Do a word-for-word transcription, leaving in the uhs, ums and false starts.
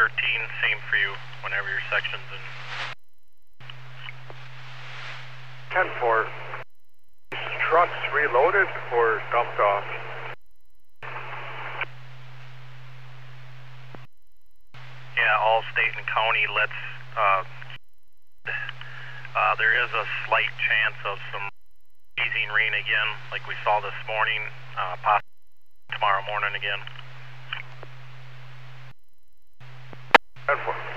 thirteen, same for you whenever your section's in. ten four. Trucks reloaded or dumped off? Yeah, all state and county, let's, uh, uh, there is a slight chance of some easing rain again, like we saw this morning, uh, possibly tomorrow morning again. ten four.